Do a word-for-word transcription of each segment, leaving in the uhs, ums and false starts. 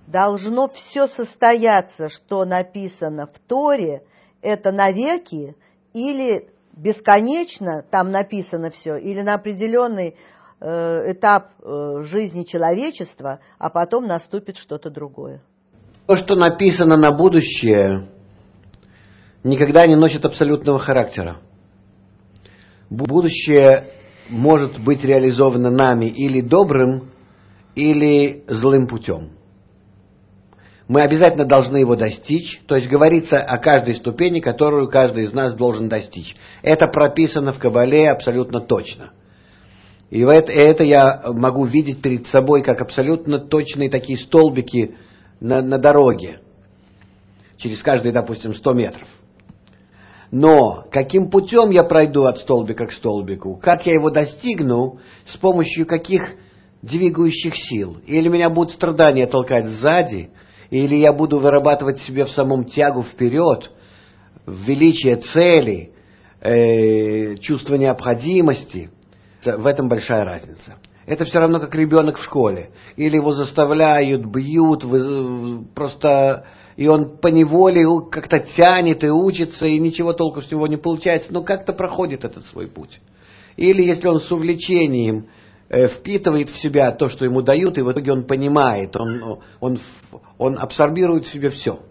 должно все состояться, что написано в Торе, это навеки или бесконечно там написано все, или на определенный э, этап э, жизни человечества, а потом наступит что-то другое. То, что написано на будущее, никогда не носит абсолютного характера. Будущее может быть реализовано нами или добрым, или злым путем. Мы обязательно должны его достичь, то есть говорится о каждой ступени, которую каждый из нас должен достичь. Это прописано в Кабале абсолютно точно. И это, это я могу видеть перед собой как абсолютно точные такие столбики на, на дороге, через каждые, допустим, сто метров. Но каким путем я пройду от столбика к столбику, как я его достигну, с помощью каких двигающих сил, или меня будут страдания толкать сзади, или я буду вырабатывать в себе в самом тягу вперед, величие цели, э, чувство необходимости. В этом большая разница. Это все равно, как ребенок в школе. Или его заставляют, бьют, вы, просто... И он поневоле как-то тянет и учится, и ничего толку с него не получается, но как-то проходит этот свой путь. Или если он с увлечением впитывает в себя то, что ему дают, и в итоге он понимает, он, он, он абсорбирует в себе все.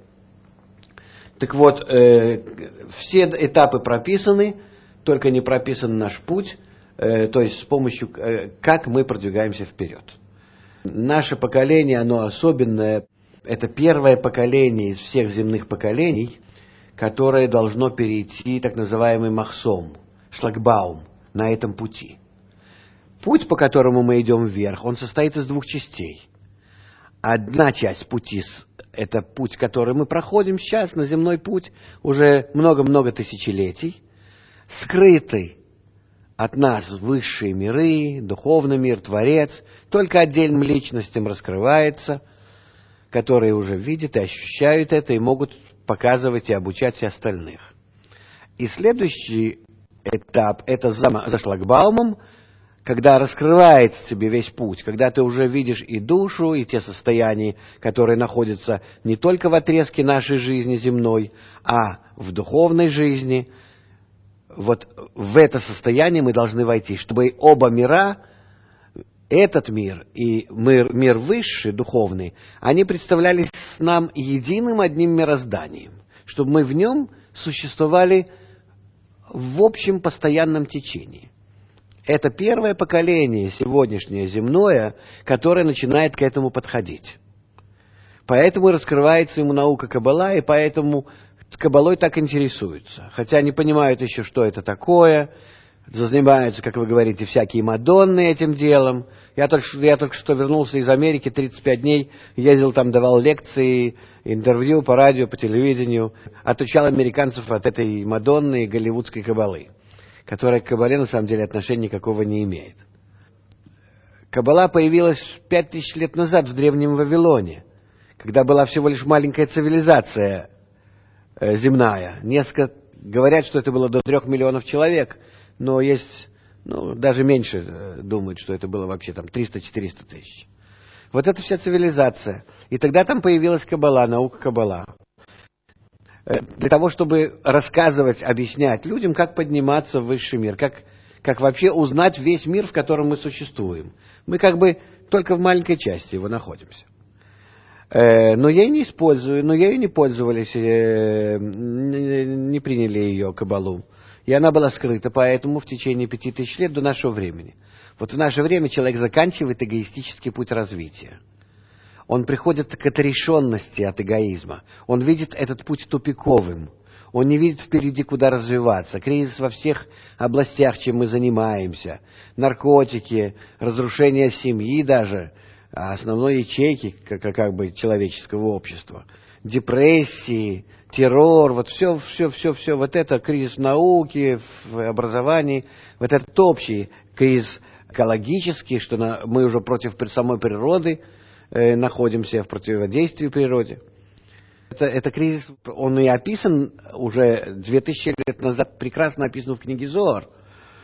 Так вот, э, все этапы прописаны, только не прописан наш путь, э, то есть с помощью, э, как мы продвигаемся вперед. Наше поколение, оно особенное, это первое поколение из всех земных поколений, которое должно перейти так называемый махсом, шлагбаум, на этом пути. Путь, по которому мы идем вверх, он состоит из двух частей. Одна часть пути – это путь, который мы проходим сейчас, на земной путь, уже много-много тысячелетий, скрытый от нас высшие миры, духовный мир, Творец, только отдельным личностям раскрывается, которые уже видят и ощущают это, и могут показывать и обучать и остальных. И следующий этап – это за, за шлагбаумом, когда раскрывается тебе весь путь, когда ты уже видишь и душу, и те состояния, которые находятся не только в отрезке нашей жизни земной, а в духовной жизни. Вот в это состояние мы должны войти, чтобы оба мира, этот мир и мир, мир высший, духовный, они представлялись нам единым одним мирозданием, чтобы мы в нем существовали в общем постоянном течении. Это первое поколение, сегодняшнее земное, которое начинает к этому подходить. Поэтому раскрывается ему наука Каббала, и поэтому Каббалой так интересуются. Хотя не понимают еще, что это такое, занимаются, как вы говорите, всякие мадонны этим делом. Я только, я только что вернулся из Америки, тридцать пять дней, ездил там, давал лекции, интервью по радио, по телевидению, отучал американцев от этой мадонны и голливудской Каббалы, которая к Каббале на самом деле отношения никакого не имеет. Каббала появилась пять тысяч лет назад в Древнем Вавилоне, когда была всего лишь маленькая цивилизация э, земная. Несколько говорят, что это было до трех миллионов человек, но есть, ну, даже меньше э, думают, что это было вообще там триста-четыреста тысяч. Вот это вся цивилизация. И тогда там появилась Каббала, наука Каббала. Для того, чтобы рассказывать, объяснять людям, как подниматься в высший мир, как, как вообще узнать весь мир, в котором мы существуем. Мы как бы только в маленькой части его находимся. Э, но ею не использую, но ею не пользовались, э, не приняли ее Каббалу. И она была скрыта, поэтому в течение пяти тысяч лет до нашего времени. Вот в наше время человек заканчивает эгоистический путь развития. Он приходит к отрешенности от эгоизма. Он видит этот путь тупиковым. Он не видит впереди, куда развиваться. Кризис во всех областях, чем мы занимаемся. Наркотики, разрушение семьи даже, основной ячейки как, как бы человеческого общества. Депрессии, террор, вот все, все, все, все. Вот это кризис в науке, в образовании. Вот этот общий кризис экологический, что на, мы уже против самой природы находимся в противодействии природе. Это, это кризис, он и описан уже две тысячи лет назад, прекрасно описан в книге Зоар.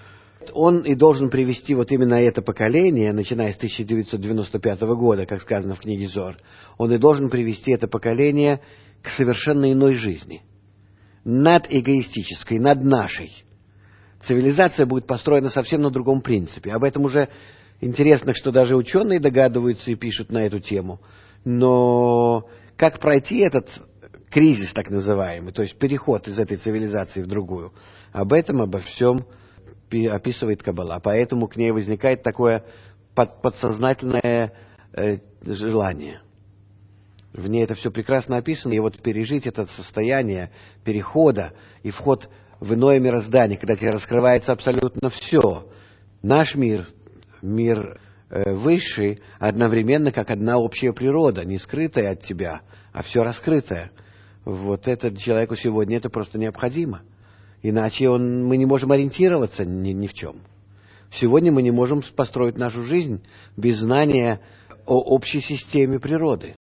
Он и должен привести вот именно это поколение, начиная с тысяча девятьсот девяносто пятого года, как сказано в книге Зоар, он и должен привести это поколение к совершенно иной жизни. Над эгоистической, над нашей. Цивилизация будет построена совсем на другом принципе. Об этом уже интересно, что даже ученые догадываются и пишут на эту тему. Но как пройти этот кризис, так называемый, то есть переход из этой цивилизации в другую, об этом, обо всем описывает Каббала. Поэтому к ней возникает такое подсознательное э, желание. В ней это все прекрасно описано, и вот пережить это состояние перехода и вход в иное мироздание, когда тебе раскрывается абсолютно все. Наш мир, мир э, высший, одновременно как одна общая природа, не скрытая от тебя, а все раскрытое. Вот это человеку сегодня это просто необходимо. Иначе он, мы не можем ориентироваться ни, ни в чем. Сегодня мы не можем построить нашу жизнь без знания о общей системе природы.